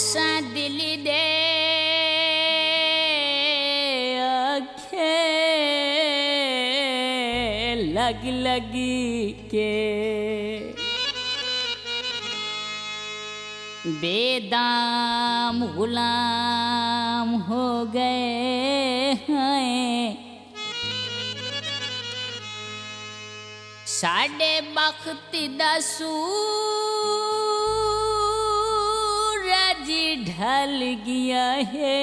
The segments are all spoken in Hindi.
असा दिल दे आखे लग लगी के बेदाम गुलाम हो गए हैं। साडे बख्त दा सूरज ढल गया है,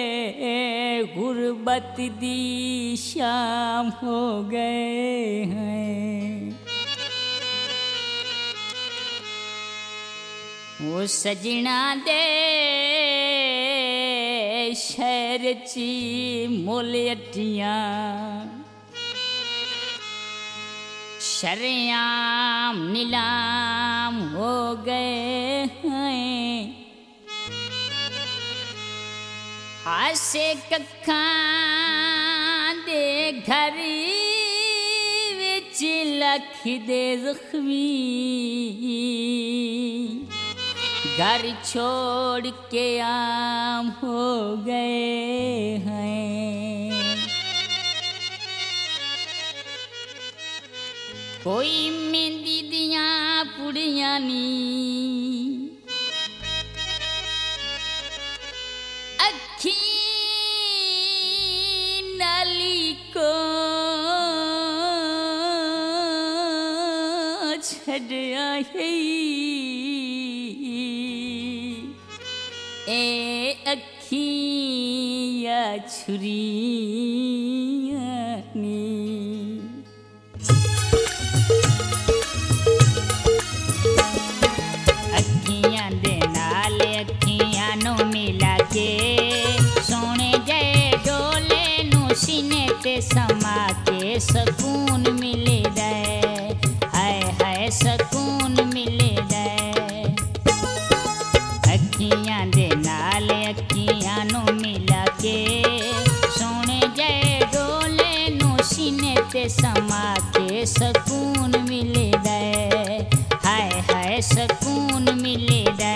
गुर्बत दी शाम हो गए हैं। वो सजना दे शहर ची मोलियटियां शरेआम नीलाम हो गए हैं। हासे कखां दे घर विच लख दे जख्मी घर छोड़ के आम हो गए हैं। कोई मेहंदी दियां पुड़ियां नी अखी नाली को छड़िया है। ए अखियां छुरियां नी अखियां दे नाल अखियां नु मिला के सोने जय डोले नु सीने ते समा के सकून मिले दे। हाय हाय सकून मिले दे। अखियां दे नाल अखियां नु मिला के सोने जय डोले नु सीने ते समा के सकून मिले दे। हाय हाय सकून मिले दे।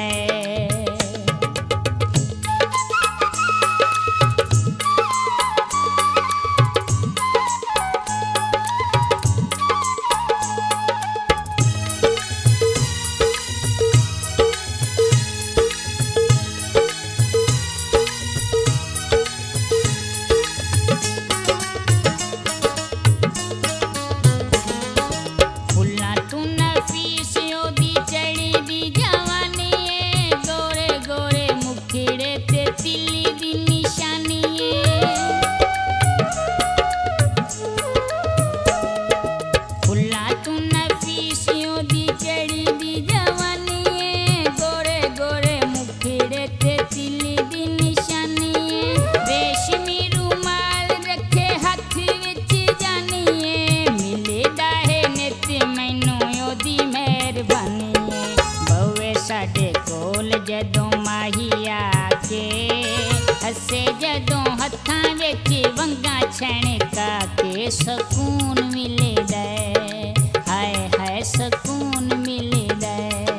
साडे कोल जदों माहिया के हसे जदों हत्थां विच वंगा छणका के सकून मिले दे। हाय हाय सकून मिले दे।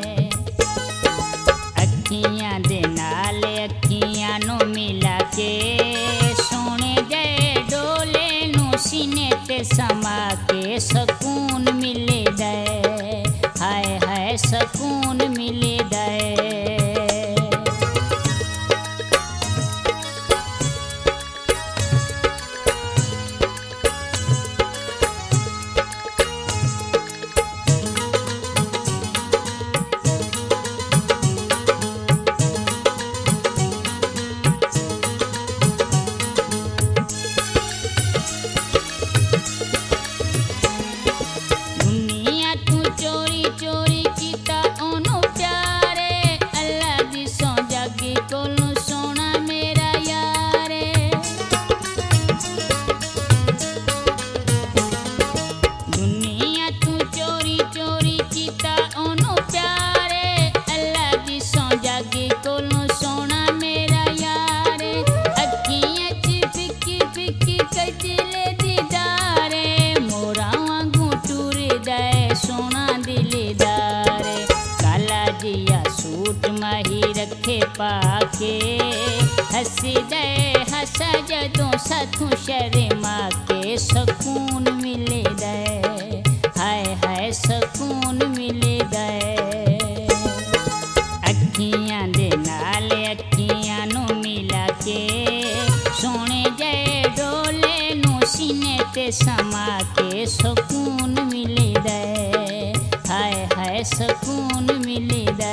अखियां दे नाल अखियां नु मिला के सोने जय डोले नु सीने ते समा के सकून मिले दे। हाय हाय सकून मिले दे। दुनिया तू चोरी चोरी कीता ओनू प्यार के पाके हसी दे हस जदों सथू शर्मा के सकून मिले दे हाय हाय सकून मिले दे अखियां दे नाल अखियां नू मिला के सोने जे डोले नू सीने ते समा के सकून मिले दे हाय हाय सकून मिले दे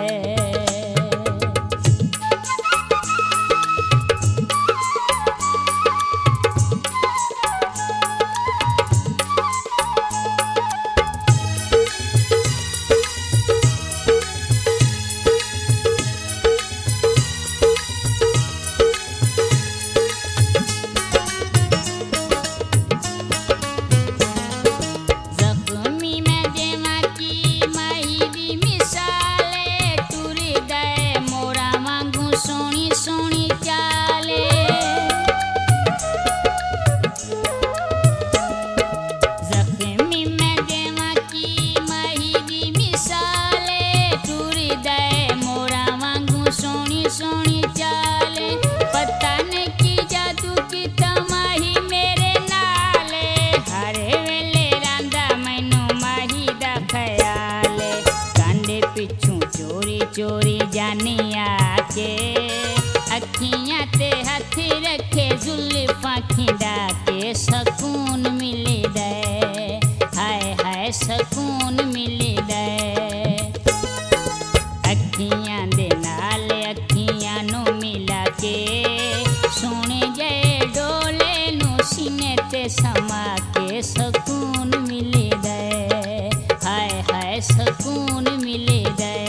चोरी जानी आके अखियां ते हथ रखे जुल्फा खिंडा के सकून मिले दे हाय हाय सकून मिले दे अखियां दे नाल अखियां नू मिला के सोने जे डोले नू सीने ते समा के सकून मिले दे हाय हाय सकून मिले दे